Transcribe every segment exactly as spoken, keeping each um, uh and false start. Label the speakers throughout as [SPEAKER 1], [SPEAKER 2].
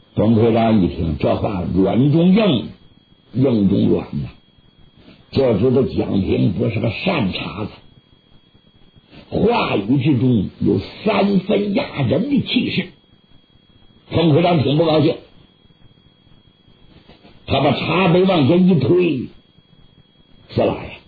[SPEAKER 1] 冯会长一听这话软中硬，硬中软呐，就知道蒋平不是个善茬子，话语之中有三分压人的气势。冯会长挺不高兴，他把茶杯往前一推，四老爷，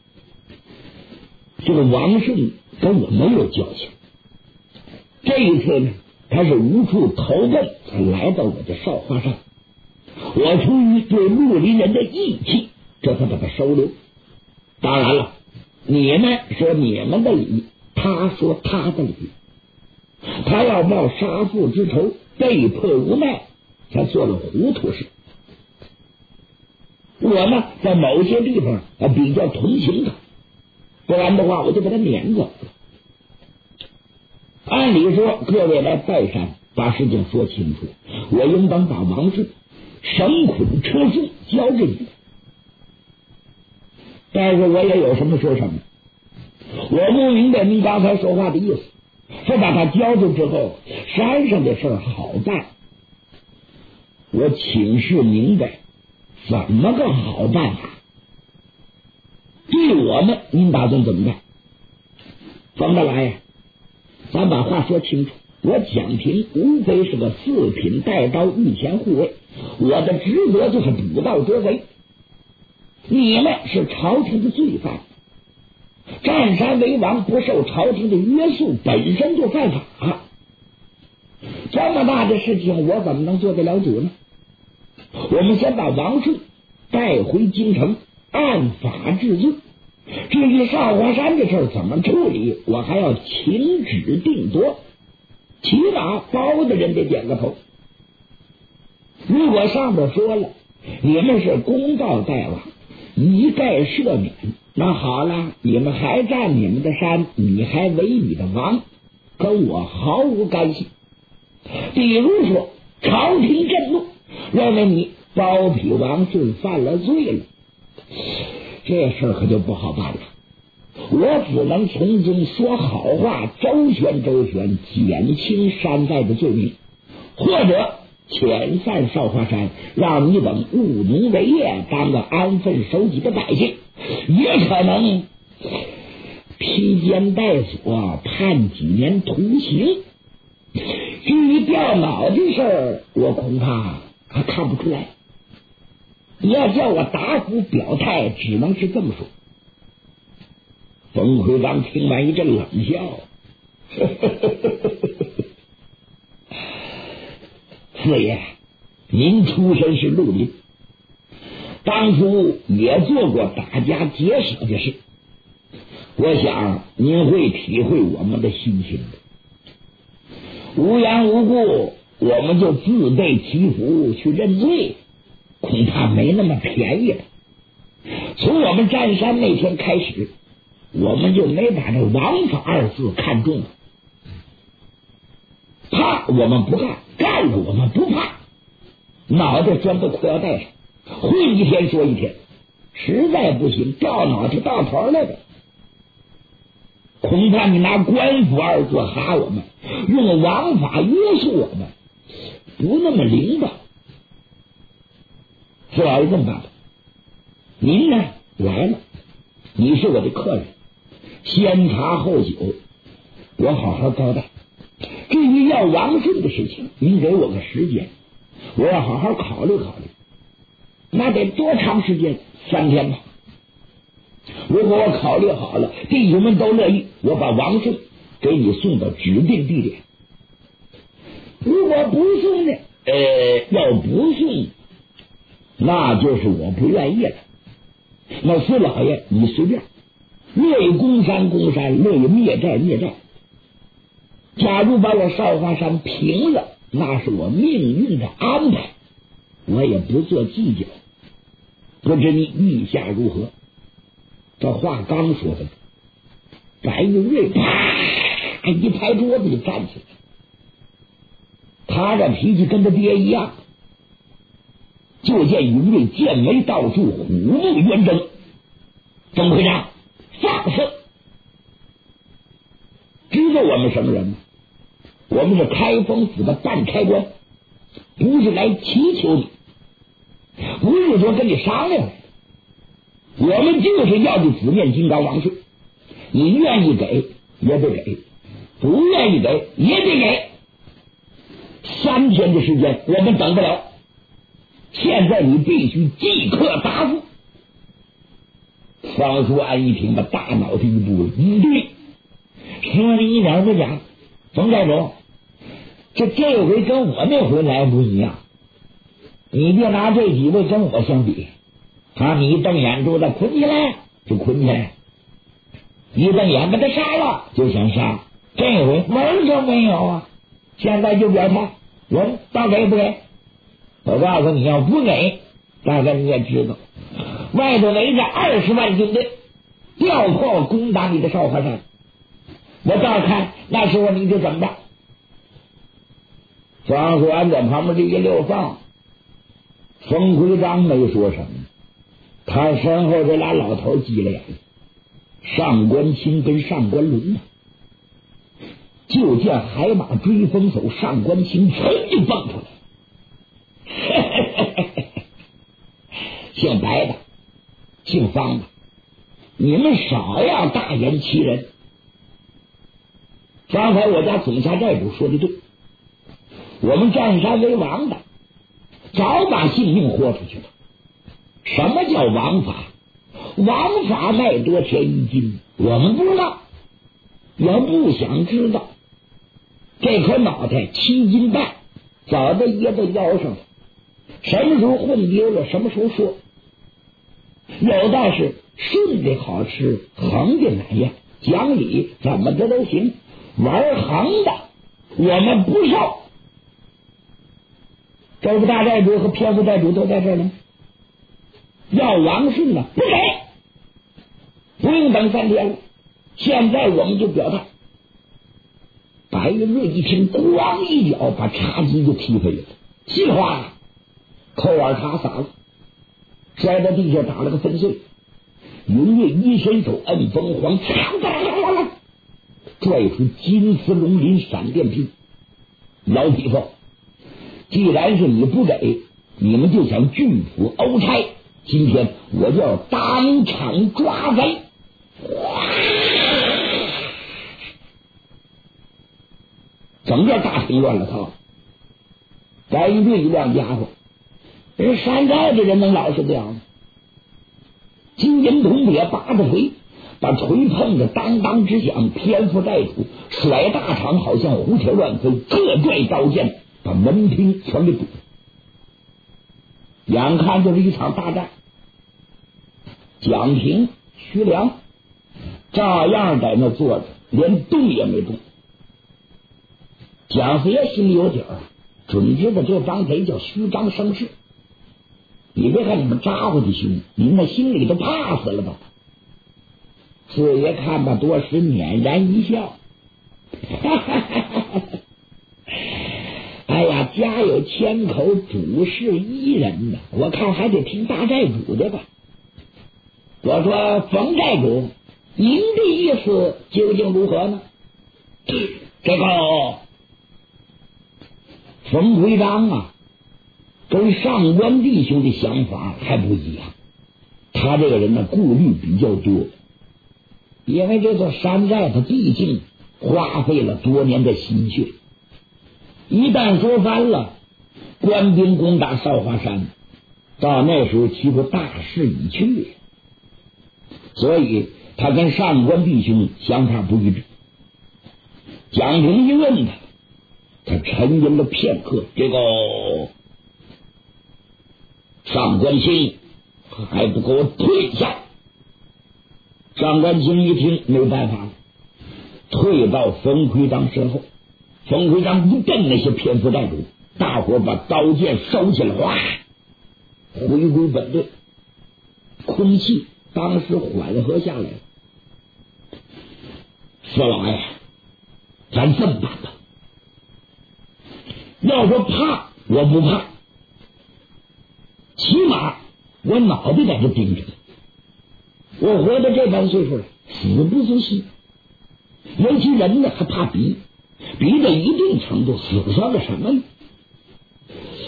[SPEAKER 1] 这个王顺跟我没有交情，这一次呢，他是无处投奔才来到我的少华山，我出于对绿林人的义气，这才把他收留。当然了，你们说你们的理，他说他的理，他要报杀父之仇，被迫无奈才做了糊涂事。我呢，在某些地方啊比较同情他，不然的话我就把他撵走了。按理说各位来拜山，把事情说清楚，我应当把王顺绳捆车送交给你，但是我也有什么说什么。我不明白您刚才说话的意思，是把他交出之后，山上的事儿好办。我请示明白，怎么个好办法？对我们，您打算怎么办？冯大老爷，咱把话说清楚。我蒋平无非是个四品带刀御前护卫，我的职责就是捕盗捉贼。你们是朝廷的罪犯，占山为王不受朝廷的约束，本身就犯法。这么大的事情，我怎么能做得了主呢？我们先把王顺带回京城，按法治罪。至于少华山这事儿怎么处理，我还要请旨定夺，起码包大人得点个头。如果上边说了你们是公道大王，一概赦免，那好了，你们还占你们的山，你还为你的王，跟我毫无干系。比如说朝廷震怒，认为你包庇王顺犯了罪了，这事儿可就不好办了。我只能从中说好话，周旋周旋，减轻山寨的罪名，或者遣散少华山，让你等务农为业，当个安分守己的百姓，也可能披肩戴锁，判几年徒刑。至于掉脑的事儿，我恐怕还看不出来。你要叫我打鼓表态，只能是这么说。冯会长听完一阵冷笑，四爷，您出身是绿林，当初也做过打家劫舍的事，我想您会体会我们的心情的。无缘无故我们就自备祈福去认罪，恐怕没那么便宜了。从我们占山那天开始，我们就没把这王法二字看重了。怕我们不干，干了我们不怕，脑袋钻到裤腰带上，混一天说一天，实在不行掉脑袋到头来的，恐怕你拿官府二字哈我们，用王法约束我们，不那么灵吧。四老爷这么办吧，您呢来了，你是我的客人，先茶后酒，我好好招待。至于要王顺的事情，您给我个时间，我要好好考虑考虑。那得多长时间？三天吧。如果我考虑好了，弟兄们都乐意，我把王顺给你送到指定地点。如果不送呢？呃，要不送，那就是我不愿意了。那四老爷你随便，乐意攻山攻山，乐意灭寨灭寨。假如把我少华山平了，那是我命运的安排，我也不做计较。不知你意下如何？这话刚说的，白玉瑞啪一拍桌子就站起来，他这脾气跟他爹一样。就见云瑞剑眉倒竖，虎目圆睁。总会长放肆，知道我们什么人吗？我们是开封府的半差官， 不是来祈求你，不是说跟你商量，我们就是要这紫面金刚王税，你愿意给也得给，不愿意给也得给。三天的时间我们等不了，现在你必须即刻答复。方叔安一听，把大脑袋一嘟了，嗯，对，说的一点不假。冯寨主，这这回跟我那回来不一样，你别拿这几位跟我相比啊！你一瞪眼珠子捆起来就捆起来，一瞪眼把他杀了就想杀，这回门都没有啊！现在就表态，人到给不给？我告诉你，要不给，大概你也知道，外头围着二十万军队，吊炮攻打你的少华山。我照看那时候你就怎么着？方叔安在旁边这一溜放，冯奎章没说什么，他身后这俩老头急了眼了，上官清跟上官龙啊，就见海马追风手上官清噌就蹦出来，姓白的姓方的，你们少要大言欺人。刚才我家总下寨主说的对，我们占山为王的早把性命豁出去了。什么叫王法？王法卖多钱一斤，我们不知道，也不想知道。这颗脑袋七斤半，早就掖在腰上了，什么时候混丢了什么时候说。有道是顺的好吃，横的难咽，讲理怎么的都行，玩横的我们不受。周副大寨主和偏副寨主都在这儿呢，要王顺呢不给，不用等三天了，现在我们就表态。白云瑞一听，咣一脚把茶几就踢飞了，稀里哗啦，扣碗茶洒了，摔到地下打了个粉碎。云瑞一伸手摁凤凰，拽出金丝龙鳞闪电劈。老匹夫，既然是你不给，你们就想拒捕欧差，今天我就要当场抓贼。整个大厅乱了套。白云瑞一亮家伙，这山寨的人能老实这样吗？金银铜铁八个锤，把锤碰得当当直响，偏副寨主甩大场，好像胡铁乱飞，各拽刀剑，把门厅全给堵。眼看就是一场大战，蒋平、徐良照样在那坐着，连动也没动。蒋四爷心里有底儿，准知道这张贼叫虚张声势。你别看你们扎回去凶，你们心里都怕死了吧？四爷看吧，多时捻然一笑，哈哈哈哈！哎呀，家有千口，主事一人呢，我看还得听大寨主的吧。我说冯寨主，您的意思究竟如何呢？这个冯奎章啊，跟上官弟兄的想法还不一样。他这个人呢，顾虑比较多，因为这座山寨他毕竟花费了多年的心血，一旦说翻了，官兵攻打少华山，到那时候岂不大势已去？所以他跟上官弟兄想法不一致。蒋平一问他，他沉吟了片刻，这个上官清还不给我退下。上官清一听没办法了，退到冯奎章身后。冯奎章一瞪那些偏副寨主，大伙把刀剑收起来，哗，回归本队。空气当时缓和下来了。四老爷，咱这么办吧，要说怕我不怕，起码我脑袋在这盯着，我活到这般岁数了，死不足惜。尤其人呢还怕逼，逼到一定程度，死算个什么呢？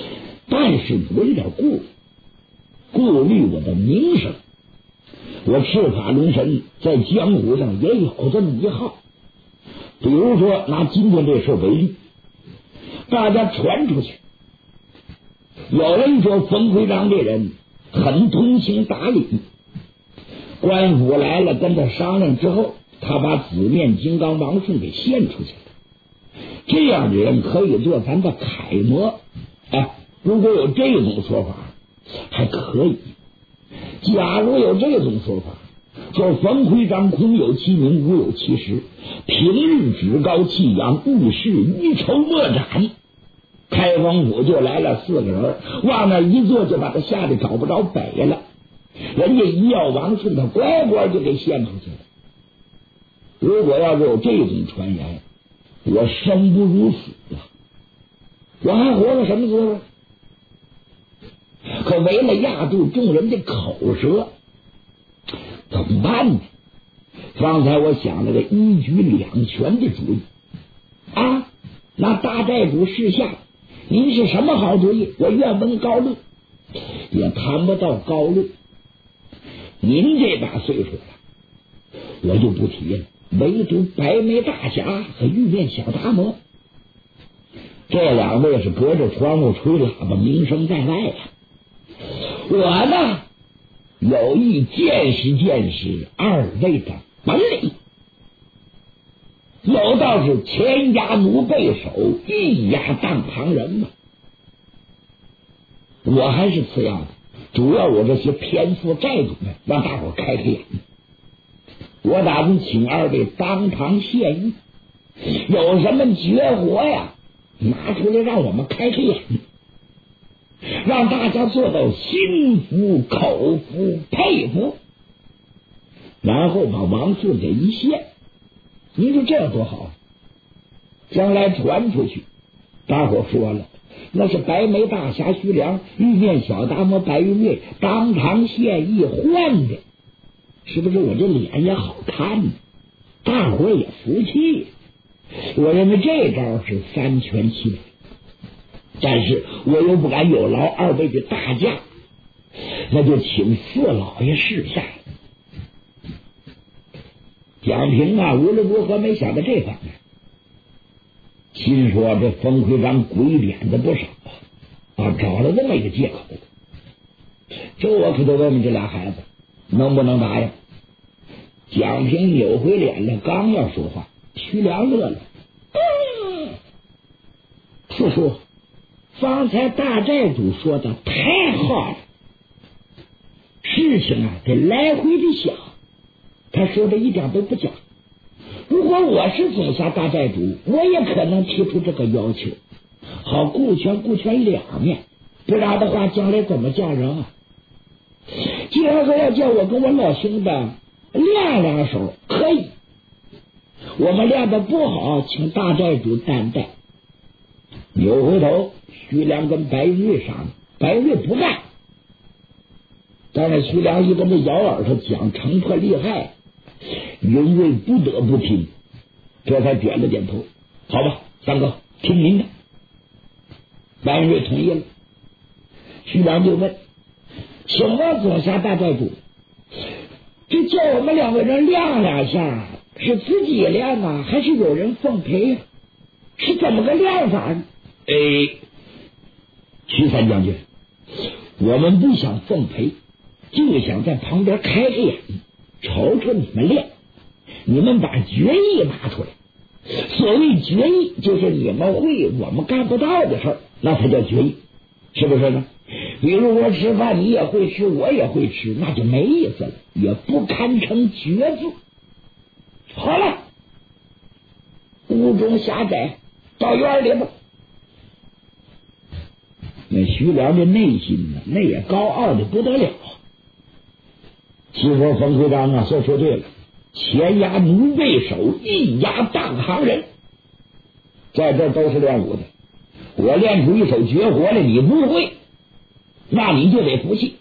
[SPEAKER 1] 但是我有点顾虑，顾虑我的名声。我赤法龙神在江湖上也有这么一号，比如说拿今天这事为例，大家传出去，有人说冯奎章这人很通情达理，官府来了跟他商量之后，他把紫面金刚王顺给献出去了。这样的人可以做咱的楷模。哎，如果有这种说法还可以。假如有这种说法，说冯奎章空有其名，无有其实，平日趾高气扬，遇事一筹莫展，开封府就来了四个人，往那一坐就把他吓得找不着北了。人家一要王顺，他乖乖就给献出去了。如果要是有这种传言，我生不如死啊！我还活着什么滋味？可为了压住众人的口舌，怎么办呢？方才我想了个一举两全的主意啊！那大寨主示下，您是什么好主意？我愿闻高论。也谈不到高论，您这把岁数了，我就不提了。唯独白眉大侠和玉面小达摩，这两位是隔着窗户吹喇叭，名声在外呀、啊。我呢，有意见识见识二位的本领，有道是前压奴背手，一压当旁人嘛。我还是次要的，主要我这些偏富债主们让大伙开开眼。我打算请二位当堂献艺，有什么绝活呀，拿出来让我们开开眼，让大家做到心服口服佩服，然后把王顺给一献。你说这样多好，将来传出去，大伙说了，那是白眉大侠徐良、玉面小达摩白云瑞当堂献艺换的，是不是我这脸也好看呢？大伙也服气。我认为这招是三全其美，但是我又不敢有劳二位的大驾，那就请四老爷示下。蒋平啊，无论如何没想到这方面，心说这冯奎章鬼脸的不少啊，找了这么一个借口，这我可得问问这俩孩子能不能答应。蒋平扭回脸来，刚要说话，徐良乐了。嗯，四叔，方才大寨主说的太好了，事情啊得来回的想。他说的一点都不假。如果我是总辖大寨主，我也可能提出这个要求，好顾全顾全两面，不然的话将来怎么嫁人啊？既然说要叫我跟我老兄弟练两手，可以，我们练的不好，请大寨主担待。扭回头，徐良跟白云瑞商量，白云瑞不干，但是徐良一跟他咬耳朵讲城破厉害，云瑞不得不听，这才点了点头。好吧，三哥，听您的。白云瑞同意了。徐良就问，请问左下大寨主，这叫我们两个人亮两下，是自己亮啊，还是有人奉陪呀、啊？是怎么个亮法呢？哎，徐三将军，我们不想奉陪，就想在旁边开开眼，瞅瞅你们练，你们把决议拿出来。所谓决议，就是你们会我们干不到的事儿，那才叫决议，是不是呢？比如说吃饭你也会吃，我也会吃，那就没意思了，也不堪称决字。好了，屋中狭窄，到院里吧。那徐良的内心呢，那也高傲的不得了。其实冯奎章啊，说说对了，前压奴背手，一压当行人，在这都是练武的。我练出一手绝活来，你不会，那你就得服气。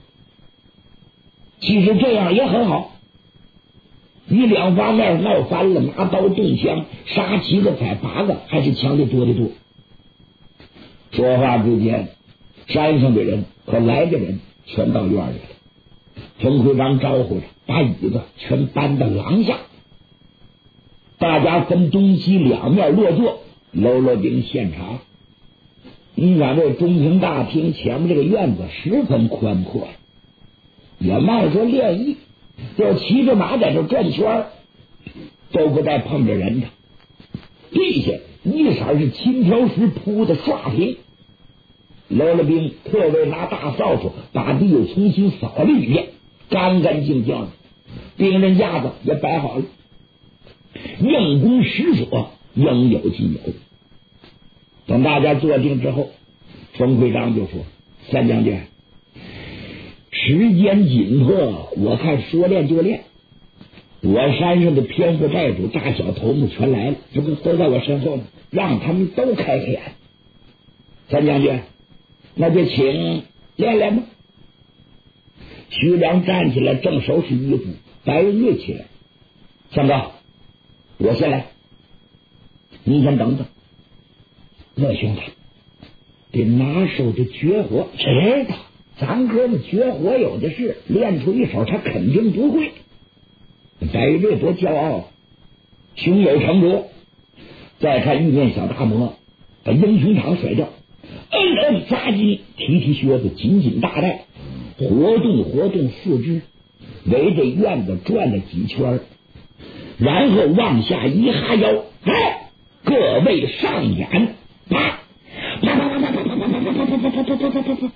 [SPEAKER 1] 其实这样也很好，你两方面闹翻了，拿刀动枪，杀七个宰八个，还是强的多得多。说话之间， 山上的人和来的人全到院里了。冯会长招呼着，把椅子全搬到廊下，大家分东西两面落座。喽啰兵献茶。你看这中庭大厅前面这个院子十分宽阔，也卖说练艺，就骑着马在这转圈，都不带碰着人的。地下一色是青条石铺的刷平，喽啰兵特为拿大扫帚把地又重新扫了一遍，干干净净的。兵刃架子也摆好了，应弓使所，应有尽有。等大家坐定之后，冯会长就说：“三将军，时间紧迫，我看说练就练。我山上的偏副寨主大小头目全来了，这不都在我身后呢？让他们都开开眼。三将军，那就请练练吧。”徐良站起来，正收拾衣服。白云瑞起来：“三哥，我先来，你先等等。那兄弟，这拿手的绝活知道，咱哥们绝活有的是，练出一手他肯定不会。”白云瑞多骄傲，胸有成竹。再看玉面小大魔把英雄场甩掉，嗯嗯扎进，提提靴子，紧紧大带，活动活动四肢，围着院子转了几圈，然后往下一哈腰，来，各位上演，啪啪啪啪啪啪啪啪啪啪啪啪啪啪啪啪，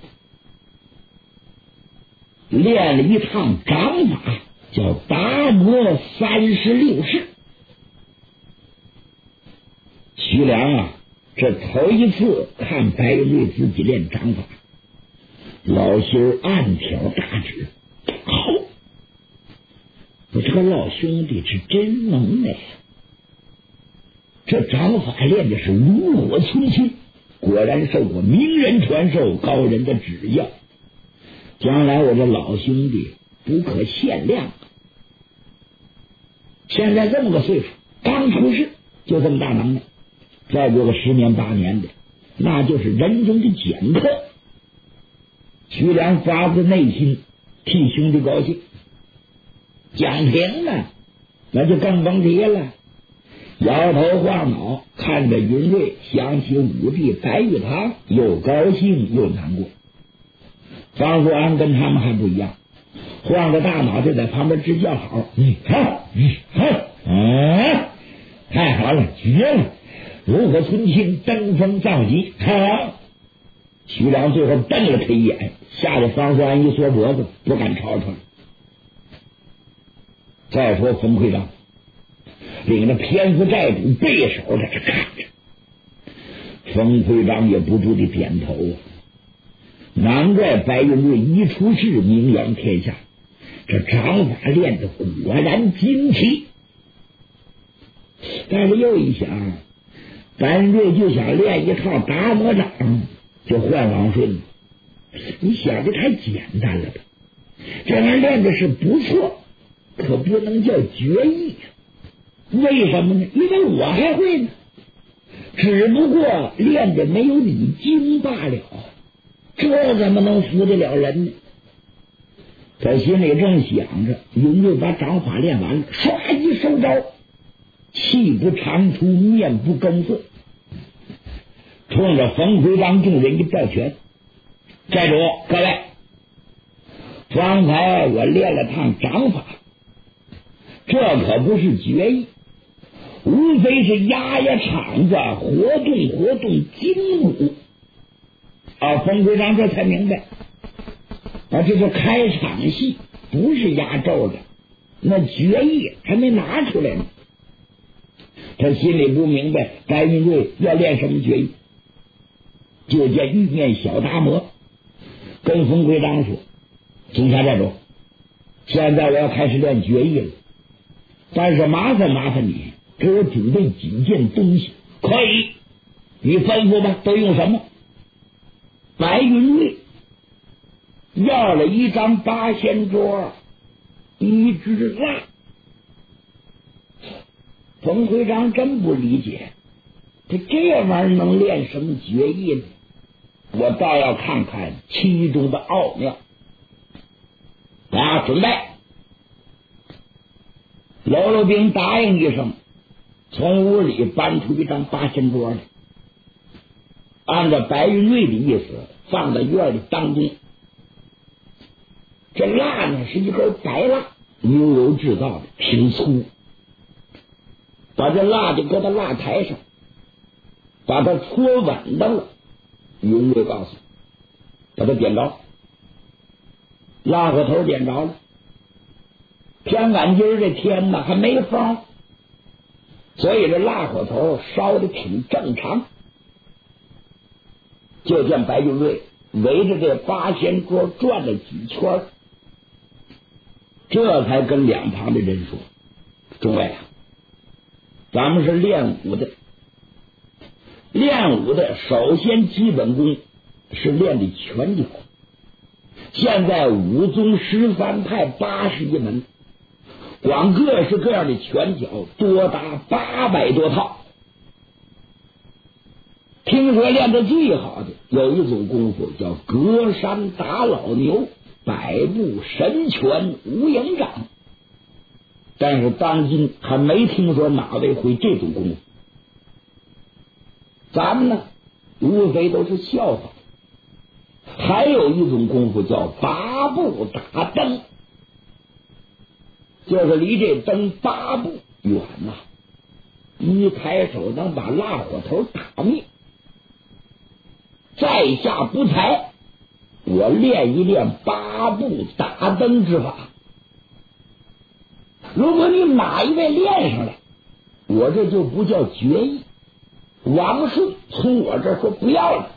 [SPEAKER 1] 练了一趟掌法，叫达摩三十六式。徐良啊，这头一次看白云瑞自己练掌法，老心暗挑大指，好，我这个老兄弟是真能耐，这掌法练的是炉火纯青，果然受过名人传授，高人的指教，将来我这老兄弟不可限量。现在这么个岁数，刚出世就这么大能耐，再过个十年八年的，那就是人中的剑客。徐良发自内心替兄弟高兴。蒋平呢，那就更甭提了，摇头晃脑看着云瑞，想起武帝白玉堂，又高兴又难过。方富安跟他们还不一样，晃着大脑袋在旁边直叫好：“嗯，好，嗯，好，啊，太好了，绝了！炉火纯青，登峰造极，好！”徐良最后瞪了他一眼，吓得方富安一缩脖子，不敢吵吵了。再说冯会长领着偏副寨主背手在这看着，冯会长也不住地点头啊。难怪白云瑞一出世名扬天下，这掌法练得果然精奇。但是又一想，白云瑞就想练一套达摩掌，就换王顺，你想的太简单了吧？这玩意练的是不错，可不能叫绝艺。为什么呢？因为我还会呢，只不过练的没有你精罢了，这怎么能服得了人呢？他心里正想着，云瑞把掌法练完了，唰一收招，气不长出，面不更色，冲着冯会长众人一抱拳：“寨主各位，方才我练了趟掌法，这可不是绝艺，无非是压压场子，活动活动筋骨。”啊，冯会长这才明白，啊，这是开场戏，不是压轴的，那绝艺还没拿出来呢。他心里不明白白云瑞要练什么绝艺，就见玉面小达摩跟冯会长说：“金霞寨主，现在我要开始练绝艺了，但是麻烦麻烦你给我准备几件东西。”“可以，你吩咐吧，都用什么？”白云瑞要了一张八仙桌，一支蜡。冯会长真不理解，这这玩意儿能练什么绝艺呢？ 我倒要看看其中的奥妙。啊，准备！喽啰兵答应一声，从屋里搬出一张八仙桌来，按照白云瑞的意思放在院里当中。这蜡呢是一根白蜡，牛油制造的，挺粗。把这蜡就搁到蜡台上，把它搓稳当了。云瑞告诉把它点着，蜡火头点着了。天晚今儿这天呢还没风，所以这蜡火头烧的挺正常。就见白云瑞围着这八仙桌转了几圈，这才跟两旁的人说：“众位啊，咱们是练武的，练武的首先基本功是练的拳脚。现在武宗十三派八十一门，光各式各样的拳脚多达八百多套。听说练得最好的有一种功夫叫隔山打老牛，百步神拳无影掌，但是当今还没听说哪位会这种功夫。咱们呢无非都是笑话。还有一种功夫叫八步打灯，就是离这灯八步远呐、啊，一抬手能把蜡火头打灭。在下不才，我练一练八步打灯之法。如果你哪一位练上来，我这就不叫决意。王顺从我这说不要了。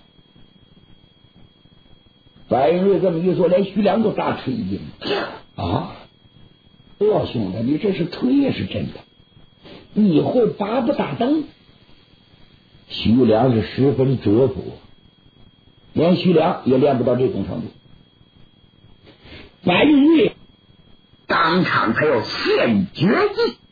[SPEAKER 1] 白云瑞这么一说，连徐良都大吃一惊啊！老兄弟，你这是吹也是真的？你会八步打灯？徐良是十分折服，连徐良也练不到这种程度。白云瑞当场才要现绝技。